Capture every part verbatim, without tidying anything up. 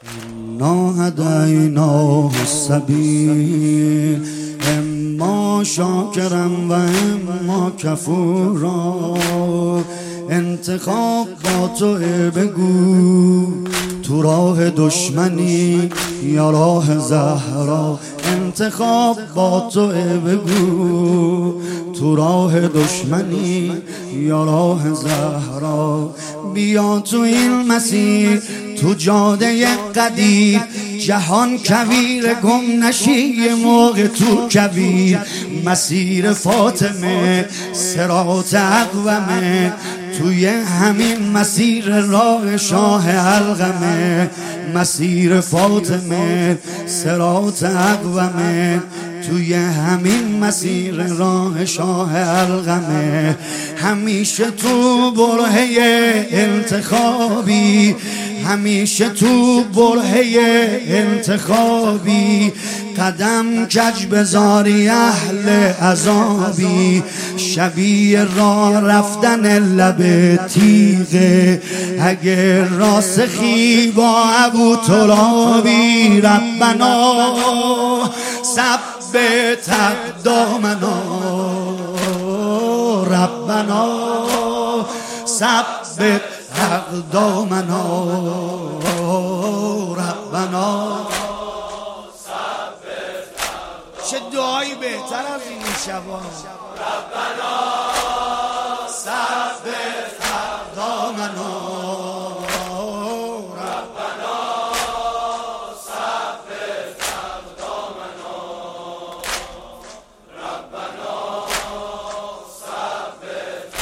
إنا هديناه السبيل اما شاکرا و اما کفورا. انتخاب با تو بگو، تو راه دشمنی یا راه زهرا. انتخاب با تو بگو، تو راه دشمنی یا راه زهرا. بیا تو این مسیر، تو جاده قدیر، جهان کویر گم نشی یه موقع تو کویر. مسیر فاطمه صراط اقومه، توی همین مسیر راه شاه علقمه. مسیر فاطمه صراط اقومه، توی همین مسیر راه شاه علقمه. همیشه تو برهه انتخابی، همیشه تو برهه انتخابی. قدم کج بذاری اهل عذابی، شبیه راه رفتن لب تیغه. اگر راسخی با ابو ترابی، ربنا ثبت اقدامنا، ربنا ثبت اقدامنا، ربنا. چه دعایی بهتر از این شبا. ربنا ثبت اقدامنا، ربنا ثبت اقدامنا، ربنا ثبت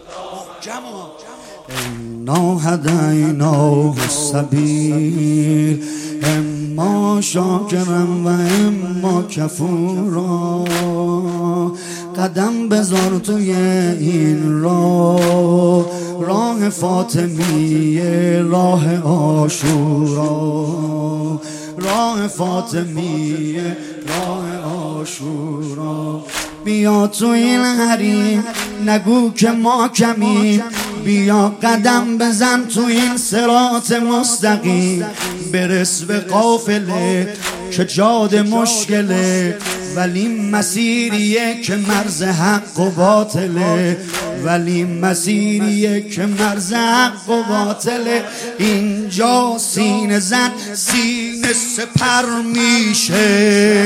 اقدامنا. إنا هديناه السبيل اما شاکرا و اما کفورا. قدم بذار توی این راه، راه فاطمیه، راه عاشورا. راه فاطمیه، راه عاشورا. بیا تو این حریم، نگو که ما کمیم. بیا قدم بزن تو این صراط مستقیم. برس به قافله که جاده مشکله، ولی مسیریه که مرز حق و باطله. ولی مسیریه که مرز حق و باطله. اینجا سینه زن سینه سپر میشه،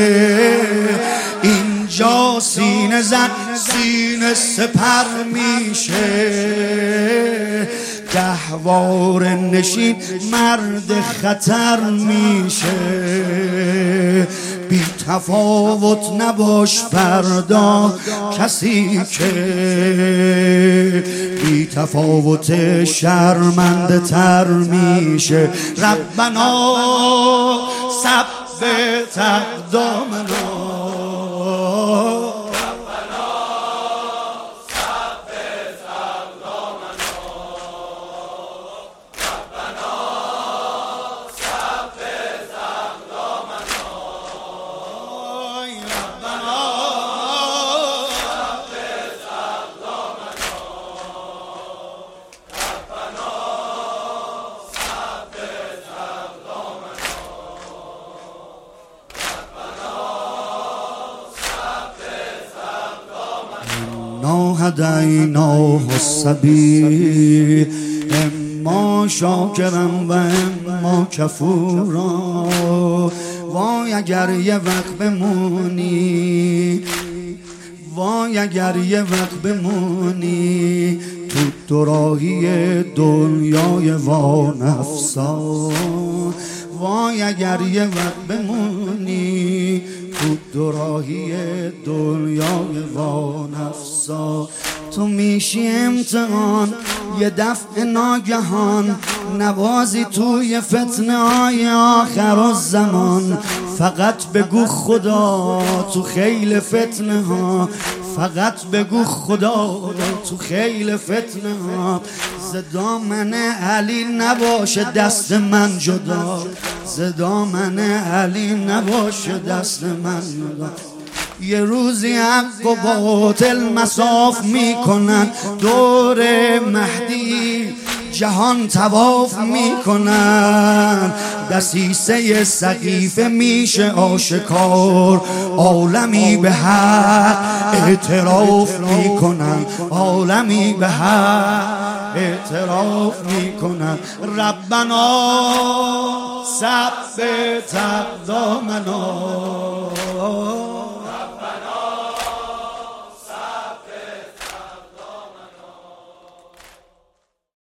اینجا سینه زن سینه سپر میشه. گهوار نشین مرد خطر میشه. بی تفاوت نباش فردا کسی که، بی تفاوت شرمنده تر میشه. ربنا ثبت اقدامنا، إنا هديناه السبيل اما شاکرا و اما کفورا. وای اگر یه وقت بمونی، وای اگر یه وقت بمونی تو دوراهی دنیای وانفسان. وای اگر یه وقت بمونی تو دوراهی دنیای وانفسان. تو میشی امتحان یه دفع ناگهان، نوازی توی فتنه های آخر الزمان. فقط بگو خدا تو خیل فتنه ها، فقط بگو خدا تو خیل فتنه ها. ز دامن علی نباشه دست من جدا، ز دامن علی نباشه دست من جدا. یه روزی حق و باطل مصاف میکنن دور مهدی، جهان طواف میکنن، دسیسه سقیفه میشه آشکار، عالمی به حق اعتراف میکنن، عالمی به حق اعتراف میکنن. ربنا ثبت اقدامنا